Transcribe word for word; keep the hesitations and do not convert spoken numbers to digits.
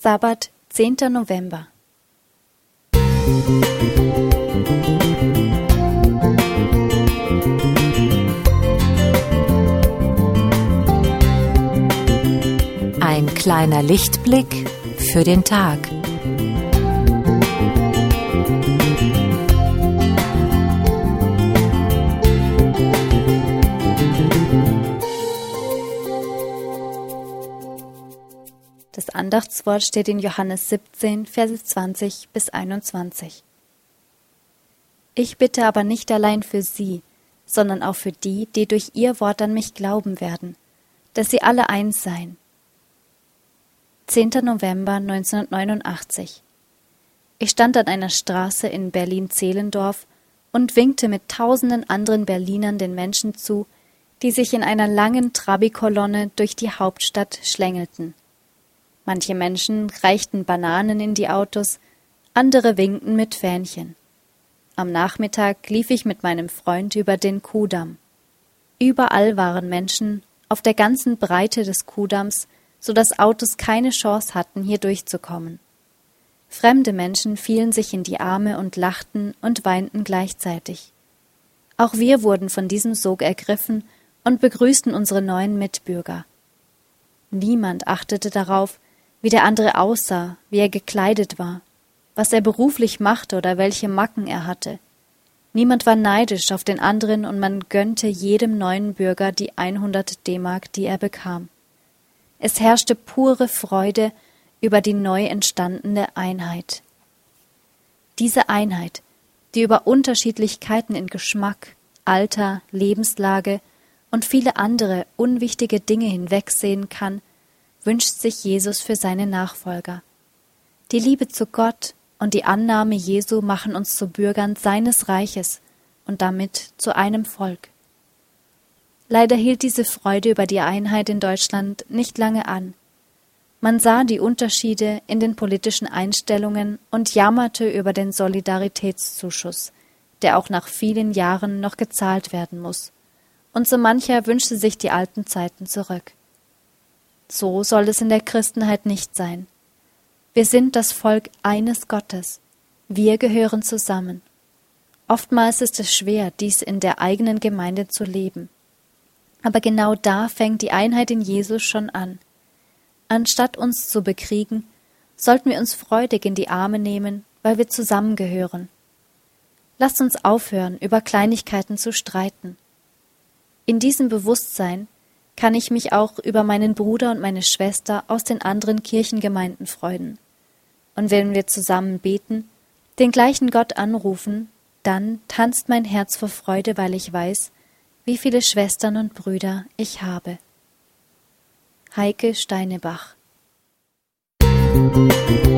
Sabbat, zehnter November. Ein kleiner Lichtblick für den Tag. Das Andachtswort steht in Johannes siebzehn, Verse zwanzig bis einundzwanzig. Ich bitte aber nicht allein für sie, sondern auch für die, die durch ihr Wort an mich glauben werden, dass sie alle eins seien. zehnter November neunzehnhundertneunundachtzig. Ich stand an einer Straße in Berlin-Zehlendorf und winkte mit tausenden anderen Berlinern den Menschen zu, die sich in einer langen Trabi-Kolonne durch die Hauptstadt schlängelten. Manche Menschen reichten Bananen in die Autos, andere winkten mit Fähnchen. Am Nachmittag lief ich mit meinem Freund über den Kuhdamm. Überall waren Menschen, auf der ganzen Breite des Kuhdamms, so dass Autos keine Chance hatten, hier durchzukommen. Fremde Menschen fielen sich in die Arme und lachten und weinten gleichzeitig. Auch wir wurden von diesem Sog ergriffen und begrüßten unsere neuen Mitbürger. Niemand achtete darauf, wie der andere aussah, wie er gekleidet war, was er beruflich machte oder welche Macken er hatte. Niemand war neidisch auf den anderen und man gönnte jedem neuen Bürger die hundert D-Mark, die er bekam. Es herrschte pure Freude über die neu entstandene Einheit. Diese Einheit, die über Unterschiedlichkeiten in Geschmack, Alter, Lebenslage und viele andere unwichtige Dinge hinwegsehen kann, wünscht sich Jesus für seine Nachfolger. Die Liebe zu Gott und die Annahme Jesu machen uns zu Bürgern seines Reiches und damit zu einem Volk. Leider hielt diese Freude über die Einheit in Deutschland nicht lange an. Man sah die Unterschiede in den politischen Einstellungen und jammerte über den Solidaritätszuschuss, der auch nach vielen Jahren noch gezahlt werden muss. Und so mancher wünschte sich die alten Zeiten zurück. So soll es in der Christenheit nicht sein. Wir sind das Volk eines Gottes. Wir gehören zusammen. Oftmals ist es schwer, dies in der eigenen Gemeinde zu leben. Aber genau da fängt die Einheit in Jesus schon an. Anstatt uns zu bekriegen, sollten wir uns freudig in die Arme nehmen, weil wir zusammengehören. Lasst uns aufhören, über Kleinigkeiten zu streiten. In diesem Bewusstsein kann ich mich auch über meinen Bruder und meine Schwester aus den anderen Kirchengemeinden freuen. Und wenn wir zusammen beten, den gleichen Gott anrufen, dann tanzt mein Herz vor Freude, weil ich weiß, wie viele Schwestern und Brüder ich habe. Heike Steinebach. Musik